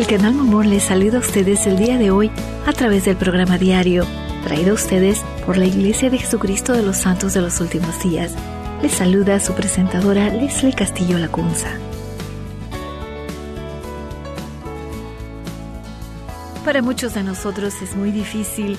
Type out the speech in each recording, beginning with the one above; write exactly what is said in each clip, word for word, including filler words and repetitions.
Canal Mormón les saluda a ustedes el día de hoy a través del programa diario, traído a ustedes por la Iglesia de Jesucristo de los Santos de los Últimos Días. Les saluda su presentadora Leslie Castillo Lacunza. Para muchos de nosotros es muy difícil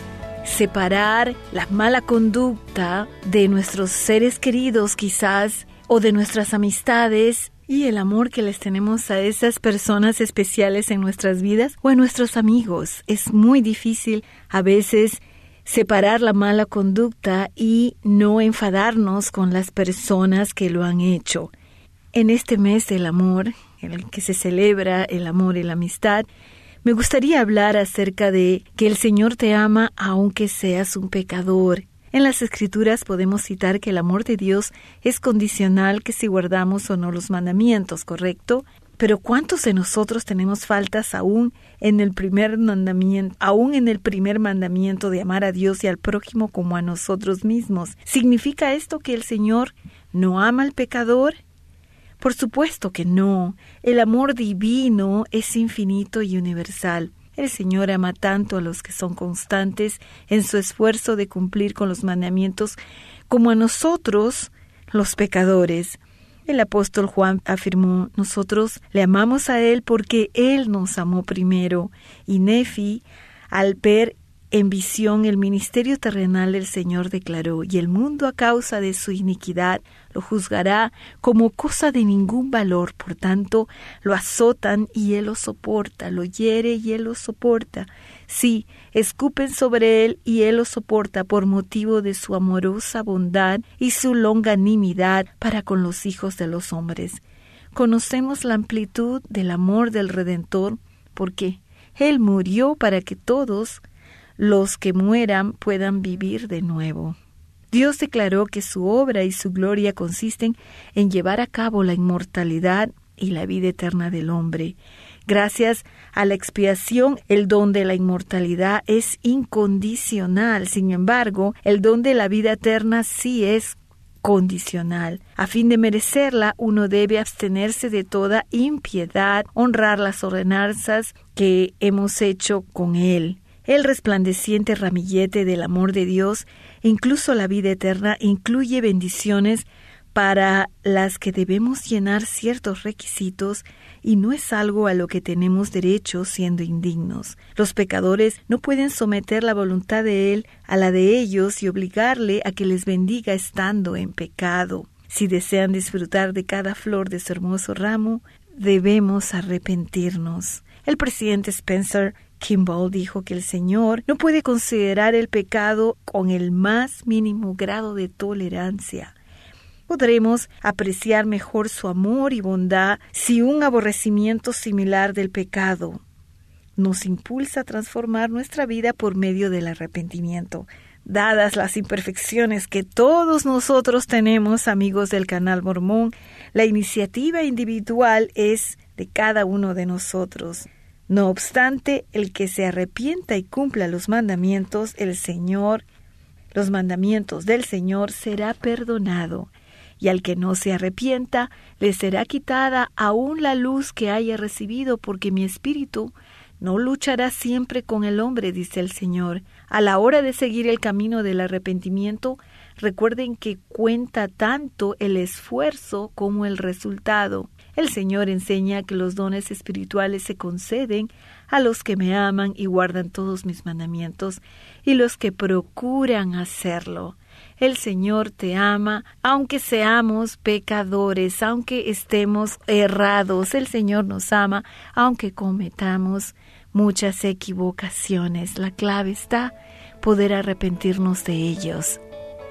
separar la mala conducta de nuestros seres queridos quizás, o de nuestras amistades, y el amor que les tenemos a esas personas especiales en nuestras vidas o a nuestros amigos. Es muy difícil a veces separar la mala conducta y no enfadarnos con las personas que lo han hecho. En este mes del amor, en el que se celebra el amor y la amistad, me gustaría hablar acerca de que el Señor te ama aunque seas un pecador. En las Escrituras podemos citar que el amor de Dios es condicional, que si guardamos o no los mandamientos, ¿correcto? Pero ¿cuántos de nosotros tenemos faltas aún en el primer mandamiento, aún en el primer mandamiento de amar a Dios y al prójimo como a nosotros mismos? ¿Significa esto que el Señor no ama al pecador? Por supuesto que no. El amor divino es infinito y universal. El Señor ama tanto a los que son constantes en su esfuerzo de cumplir con los mandamientos como a nosotros, los pecadores. El apóstol Juan afirmó: nosotros le amamos a Él porque Él nos amó primero. Y Nefi, al ver en visión el ministerio terrenal del Señor, declaró: y el mundo a causa de su iniquidad lo juzgará como cosa de ningún valor. Por tanto, lo azotan y Él lo soporta, lo hiere y Él lo soporta. Sí, escupen sobre Él y Él lo soporta por motivo de su amorosa bondad y su longanimidad para con los hijos de los hombres. Conocemos la amplitud del amor del Redentor porque Él murió para que todos los que mueran puedan vivir de nuevo. Dios declaró que su obra y su gloria consisten en llevar a cabo la inmortalidad y la vida eterna del hombre. Gracias a la expiación, el don de la inmortalidad es incondicional. Sin embargo, el don de la vida eterna sí es condicional. A fin de merecerla, uno debe abstenerse de toda impiedad, honrar las ordenanzas que hemos hecho con Él. El resplandeciente ramillete del amor de Dios, incluso la vida eterna, incluye bendiciones para las que debemos llenar ciertos requisitos y no es algo a lo que tenemos derecho siendo indignos. Los pecadores no pueden someter la voluntad de Él a la de ellos y obligarle a que les bendiga estando en pecado. Si desean disfrutar de cada flor de su hermoso ramo, debemos arrepentirnos. El presidente Spencer Kimball dijo que el Señor no puede considerar el pecado con el más mínimo grado de tolerancia. Podremos apreciar mejor su amor y bondad si un aborrecimiento similar del pecado nos impulsa a transformar nuestra vida por medio del arrepentimiento. Dadas las imperfecciones que todos nosotros tenemos, amigos del Canal Mormón, la iniciativa individual es de cada uno de nosotros. No obstante, el que se arrepienta y cumpla los mandamientos, el Señor, los mandamientos del Señor, será perdonado. Y al que no se arrepienta, le será quitada aún la luz que haya recibido, porque mi espíritu no luchará siempre con el hombre, dice el Señor. A la hora de seguir el camino del arrepentimiento, recuerden que cuenta tanto el esfuerzo como el resultado. El Señor enseña que los dones espirituales se conceden a los que me aman y guardan todos mis mandamientos y los que procuran hacerlo. El Señor te ama, aunque seamos pecadores, aunque estemos errados. El Señor nos ama, aunque cometamos muchas equivocaciones. La clave está poder arrepentirnos de ellos.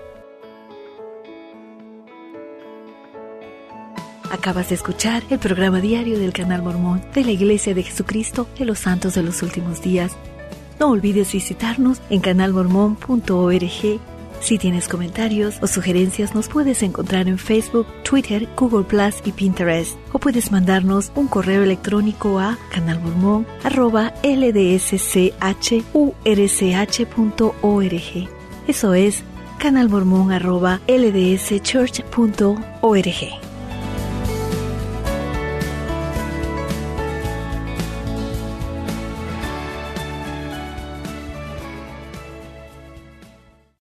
Acabas de escuchar el programa diario del Canal Mormón de la Iglesia de Jesucristo de los Santos de los Últimos Días. No olvides visitarnos en canal mormón punto org. Si tienes comentarios o sugerencias, nos puedes encontrar en Facebook, Twitter, Google Plus y Pinterest. O puedes mandarnos un correo electrónico a canalmormon arroba l d s c h u r c h punto org. Eso es canalmormon arroba l d s church punto org.